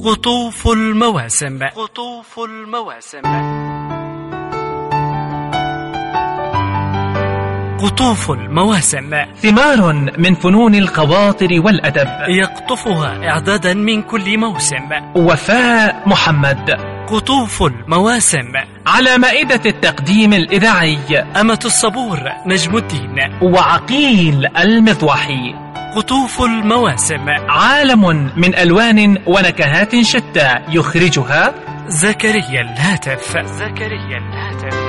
قطوف المواسم. قطوف المواسم. قطوف المواسم ثمار من فنون الخواطر والأدب يقطفها إعدادا من كل موسم. وفاء محمد. قطوف المواسم. على مائدة التقديم الإذاعي أمة الصبور نجم الدين وعقيل المضوحي. قطوف المواسم عالم من ألوان ونكهات شتى يخرجها زكريا الهاتف. زكريا الهاتف.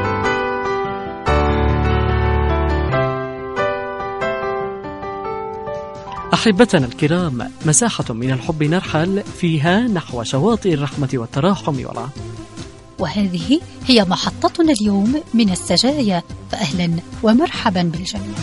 أحبتنا الكرام، مساحة من الحب نرحل فيها نحو شواطئ الرحمة والتراحم والعطف، وهذه هي محطتنا اليوم من السجايا، فأهلا ومرحبا بالجميع.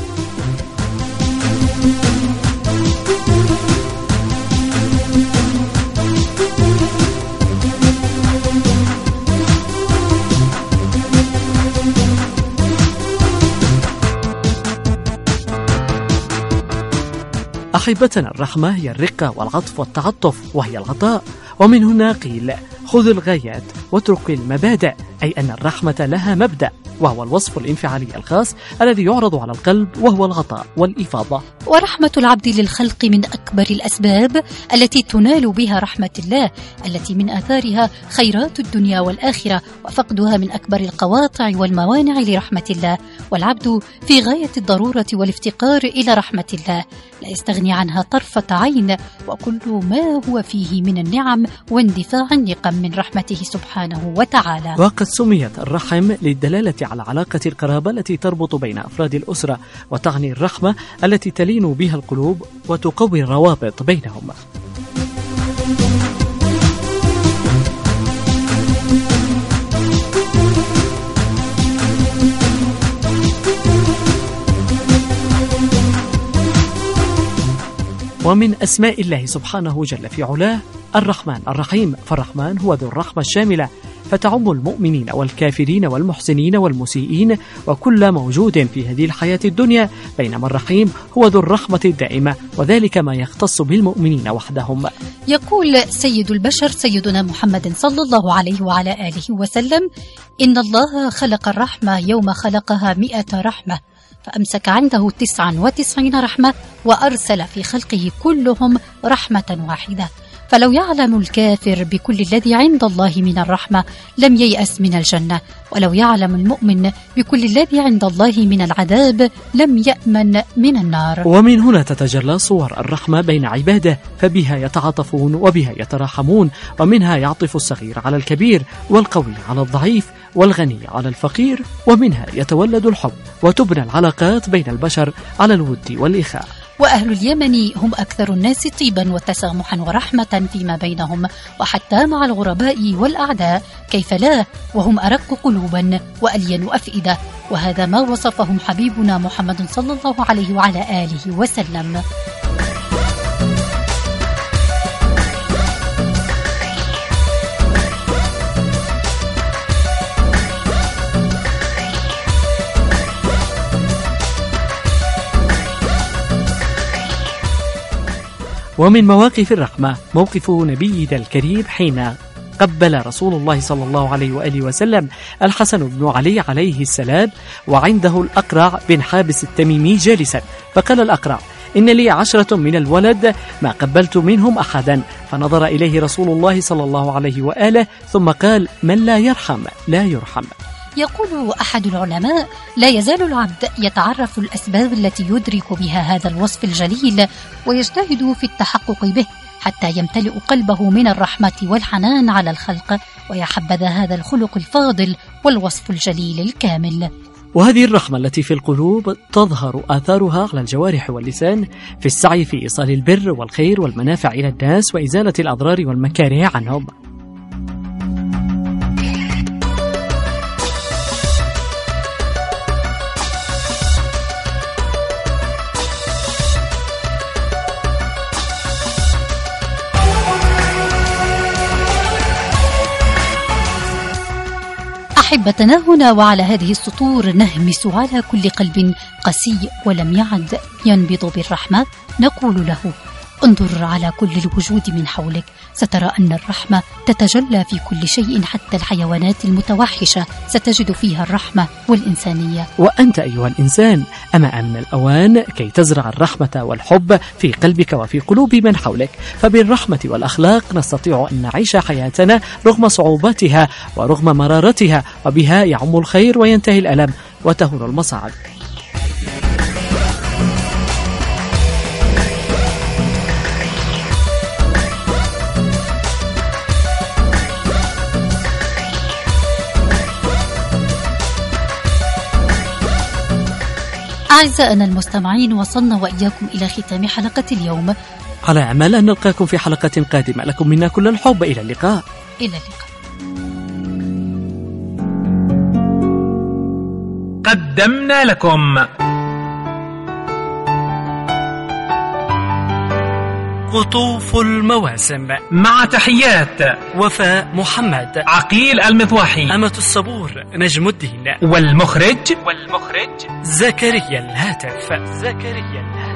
أحبتنا، الرحمة هي الرقة والعطف والتعطف، وهي العطاء، ومن هنا قيل خذ الغايات واترك المبادئ، أي أن الرحمة لها مبدأ، وهو الوصف الانفعالي الخاص الذي يعرض على القلب، وهو العطاء والإفاضة. ورحمة العبد للخلق من أكبر الأسباب التي تنال بها رحمة الله، التي من آثارها خيرات الدنيا والآخرة، وفقدها من أكبر القواطع والموانع لرحمة الله، والعبد في غاية الضرورة والافتقار إلى رحمة الله، لا يستغني عنها طرفة عين، وكل ما هو فيه من النعم واندفاع النقم من رحمته سبحانه وتعالى. وقد سميت الرحم للدلالة على علاقة القرابة التي تربط بين أفراد الأسرة، وتعني الرحمة التي تلين بها القلوب وتقوي الروابط بينهم. ومن أسماء الله سبحانه جل في علاه الرحمن الرحيم، فالرحمن هو ذو الرحمة الشاملة، فتعم المؤمنين والكافرين والمحسنين والمسيئين وكل موجود في هذه الحياة الدنيا، بينما الرحيم هو ذو الرحمة الدائمة، وذلك ما يختص بالمؤمنين وحدهم. يقول سيد البشر سيدنا محمد صلى الله عليه وعلى آله وسلم: إن الله خلق الرحمة يوم خلقها 100 رحمة، فأمسك عنده 99 رحمة، وأرسل في خلقه كلهم رحمة واحدة. فلو يعلم الكافر بكل الذي عند الله من الرحمة لم ييأس من الجنة، ولو يعلم المؤمن بكل الذي عند الله من العذاب لم يأمن من النار. ومن هنا تتجلى صور الرحمة بين عباده، فبها يتعاطفون وبها يتراحمون، ومنها يعطف الصغير على الكبير، والقوي على الضعيف، والغني على الفقير، ومنها يتولد الحب، وتبنى العلاقات بين البشر على الود والإخاء. وأهل اليمن هم أكثر الناس طيبا وتسامحا ورحمة فيما بينهم، وحتى مع الغرباء والأعداء كيف لا، وهم أرق قلوبا وألين أفئدة، وهذا ما وصفهم حبيبنا محمد صلى الله عليه وعلى آله وسلم. ومن مواقف الرحمة موقف نبينا الكريم حين قبل رسول الله صلى الله عليه وآله وسلم الحسن بن علي عليه السلام، وعنده الأقرع بن حابس التميمي جالسا، فقال الأقرع: إن لي 10 من الولد ما قبلت منهم أحدا، فنظر إليه رسول الله صلى الله عليه وآله ثم قال: من لا يرحم لا يرحم. يقول أحد العلماء: لا يزال العبد يتعرف الأسباب التي يدرك بها هذا الوصف الجليل، ويجتهد في التحقق به حتى يمتلئ قلبه من الرحمة والحنان على الخلق، ويحبذ هذا الخلق الفاضل والوصف الجليل الكامل. وهذه الرحمة التي في القلوب تظهر آثارها على الجوارح واللسان في السعي في إيصال البر والخير والمنافع إلى الناس، وإزالة الأضرار والمكاره عنهم. أحبتنا، هنا وعلى هذه السطور نهمس على كل قلب قسي ولم يعد ينبض بالرحمة، نقول له: انظر على كل الوجود من حولك، سترى أن الرحمة تتجلى في كل شيء، حتى الحيوانات المتوحشة ستجد فيها الرحمة والإنسانية. وأنت أيها الإنسان، أما أن الأوان كي تزرع الرحمة والحب في قلبك وفي قلوب من حولك. فبالرحمة والأخلاق نستطيع أن نعيش حياتنا رغم صعوباتها ورغم مرارتها، وبها يعم الخير وينتهي الألم وتهون المصاعب. أعزائنا المستمعين، وصلنا وإياكم إلى ختام حلقة اليوم، على أمل أن نلقاكم في حلقة قادمة. لكم منا كل الحب. إلى اللقاء. إلى اللقاء. قدمنا لكم قطوف المواسم، مع تحيات وفاء محمد، عقيل المضواحي، أمة الصبور نجم الدين، والمخرج زكريا الهاتف.